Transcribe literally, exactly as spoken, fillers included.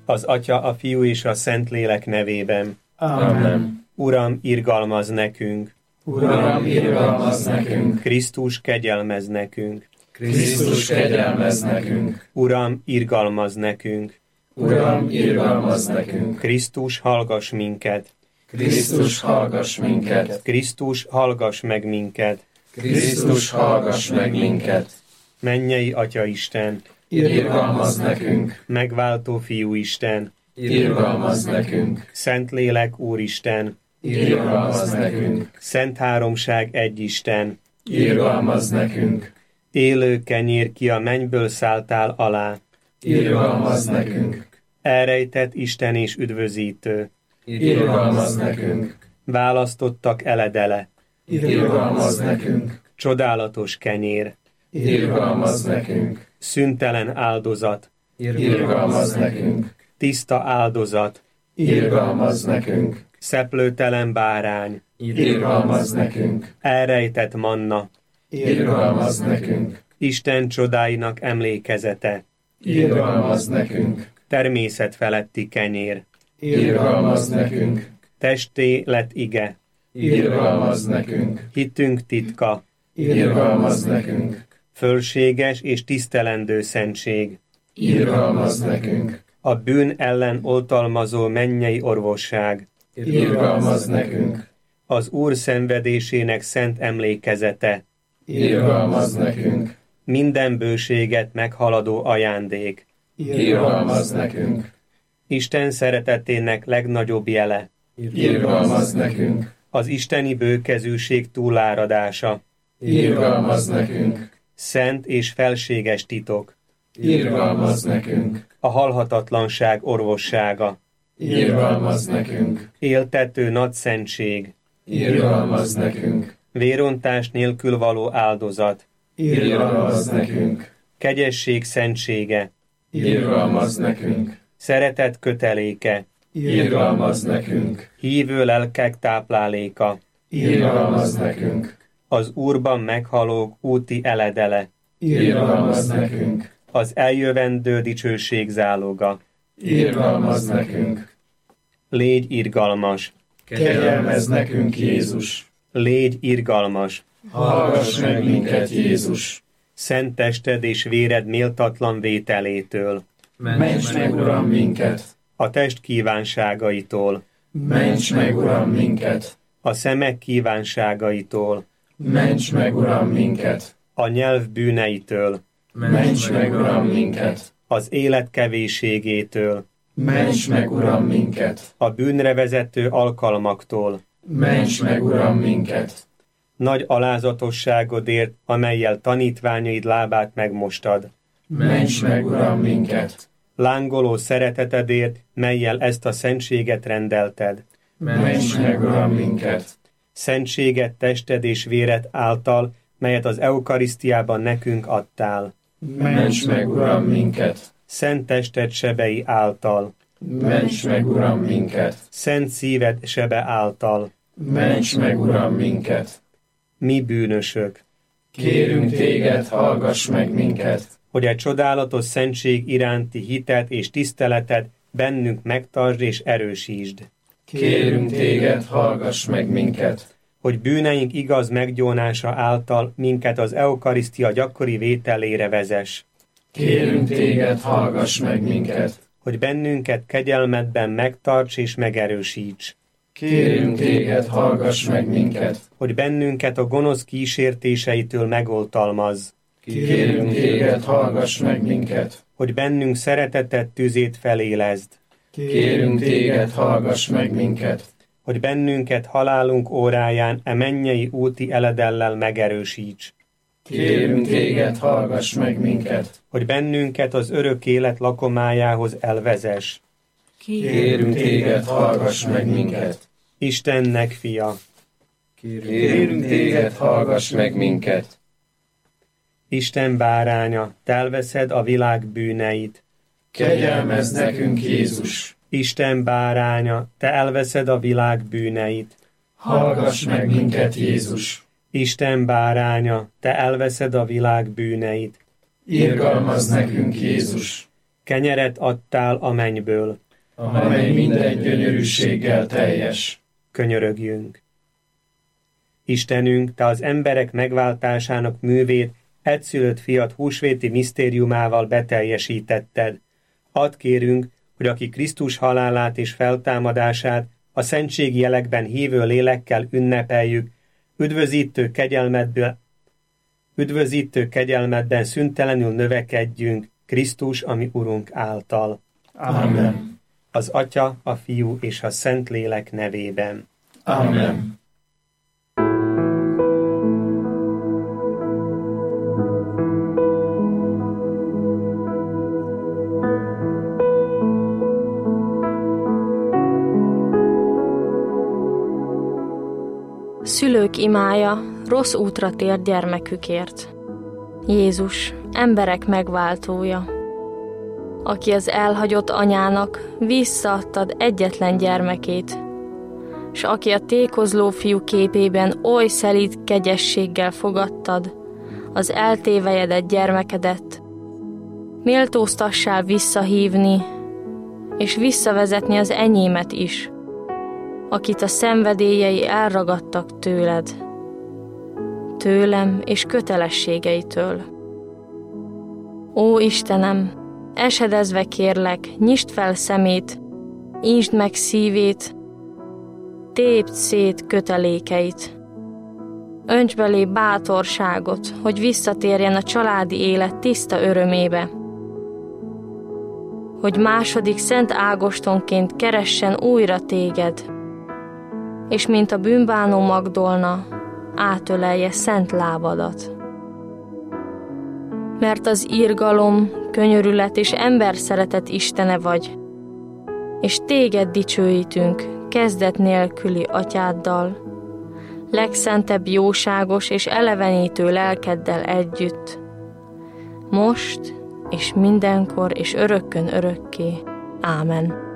Az Atya, a Fiú és a Szentlélek nevében. Amen. Uram, irgalmazz nekünk. Uram, irgalmazz nekünk. Krisztus, kegyelmezz nekünk. Krisztus, kegyelmezz nekünk. Uram, irgalmazz nekünk. Uram, irgalmazz nekünk. Krisztus, hallgass minket. Krisztus, hallgass minket. Krisztus, hallgass meg minket. Krisztus, hallgass meg minket. Mennyei Atya Isten, Irgalmazz nekünk. megváltó Fiú Isten, Irgalmazz nekünk. Szentlélek Úristen, Irgalmazz nekünk. Szent Háromság egy Isten, Irgalmazz nekünk. élő kenyér, ki a mennyből szálltál alá, Irgalmazz nekünk. elrejtett Isten és üdvözítő, Irgalmazz nekünk. választottak eledele, Irgalmazz nekünk. csodálatos kenyér, Irgalmazz nekünk. szüntelen áldozat, Irgalmazz nekünk. tiszta áldozat, Irgalmazz nekünk. szeplőtelen bárány, Irgalmazz nekünk. elrejtett manna, Irgalmazz nekünk. Isten csodáinak emlékezete, Irgalmazz nekünk. természet feletti kenyér, Irgalmazz nekünk. testé lett ige, Irgalmazz nekünk. hitünk titka, Irgalmazz nekünk. fölséges és tisztelendő szentség, Irgalmazz nekünk. a bűn ellen oltalmazó mennyei orvosság, Irgalmazz nekünk. az Úr szenvedésének szent emlékezete, Irgalmazz nekünk. minden bőséget meghaladó ajándék, Irgalmazz nekünk. Isten szeretetének legnagyobb jele, Irgalmazz nekünk. az isteni bőkezűség túláradása, Irgalmazz nekünk. szent és felséges titok, Irgalmazz nekünk. a halhatatlanság orvossága, Irgalmazz nekünk. éltető nagy szentség, Irgalmazz nekünk. vérontás nélkül való áldozat, Irgalmazz nekünk. kegyesség szentsége, Irgalmazz nekünk. szeretet köteléke, Irgalmazz nekünk. hívő lelkek tápláléka, Irgalmazz nekünk. az Úrban meghalók úti eledele, Irgalmazz nekünk. az eljövendő dicsőség záloga. Irgalmazz nekünk. Légy irgalmas, Kegyelmezz nekünk, Jézus. légy irgalmas, Hallgass meg minket, Jézus. szent tested és véred méltatlan vételétől, Ments meg, Uram, minket. a test kívánságaitól, Ments meg, Uram, minket. a szemek kívánságaitól, Ments meg, Uram, minket. a nyelv bűneitől, Ments meg, Uram, minket. az élet kevésségétől, Ments meg, Uram, minket. a bűnre vezető alkalmaktól, Ments meg, Uram, minket. nagy alázatosságodért, amellyel tanítványaid lábát megmostad, Ments meg, Uram, minket. lángoló szeretetedért, mellyel ezt a szentséget rendelted, Ments meg, Uram, minket. szentséget tested és véred által, melyet az eukarisztiában nekünk adtál, Ments meg, Uram, minket. szent tested sebei által, Ments meg, Uram, minket. szent szíved sebe által, Ments meg, Uram, minket. mi bűnösök, Kérünk téged, hallgass meg minket. hogy egy csodálatos szentség iránti hitet és tiszteleted bennünk megtartsd és erősítsd, Kérünk téged, hallgass meg minket. hogy bűneink igaz meggyónása által minket az eukarisztia gyakori vételére vezess, Kérünk téged, hallgass meg minket. hogy bennünket kegyelmedben megtarts és megerősíts, Kérünk téged, hallgass meg minket. hogy bennünket a gonosz kísértéseitől megoltalmazz, Kérünk téged, hallgass meg minket. hogy bennünk szereteted tüzét felélezd, Kérünk téged, hallgass meg minket. hogy bennünket halálunk óráján e mennyei úti eledellel megerősíts, Kérünk téged, hallgass meg minket. hogy bennünket az örök élet lakomájához elvezess. Kérünk téged, hallgass meg minket. Istennek fia, Kérünk téged, hallgass meg minket. Isten báránya, te elveszed a világ bűneit. Kegyelmezz nekünk, Jézus. Isten báránya, te elveszed a világ bűneit. Hallgass meg minket, Jézus. Isten báránya, te elveszed a világ bűneit. Irgalmazz nekünk, Jézus. Kenyeret adtál a mennyből, amely minden gyönyörűséggel teljes. Könyörögjünk. Istenünk, Te az emberek megváltásának művét egyszülött fiat húsvéti misztériumával beteljesítetted. Add kérünk, hogy aki Krisztus halálát és feltámadását a szentségi jelekben hívő lélekkel ünnepeljük, üdvözítő kegyelmedből, üdvözítő kegyelmedben szüntelenül növekedjünk Krisztus, ami Urunk által. Amen. Az Atya, a Fiú és a Szentlélek nevében. Amen. Szülők imája, rossz útra tért gyermekükért. Jézus, emberek megváltója, aki az elhagyott anyának visszaadtad egyetlen gyermekét, s aki a tékozló fiú képében oly szelíd kegyességgel fogadtad az eltévejedett gyermekedet, méltóztassál visszahívni és visszavezetni az enyémet is, akit a szenvedélyei elragadtak tőled, tőlem és kötelességeitől. Ó Istenem, esedezve kérlek, nyisd fel szemét, ínsd meg szívét, tépd szét kötelékeit. Önts belé bátorságot, hogy visszatérjen a családi élet tiszta örömébe, hogy második szent ágostonként keressen újra téged, és mint a bűnbánó Magdolna, átölelje szent lábadat. Mert az irgalom, könyörület és emberszeretet Istene vagy, és téged dicsőítünk kezdet nélküli atyáddal, legszentebb jóságos és elevenítő lelkeddel együtt, most és mindenkor és örökkön örökké. Ámen.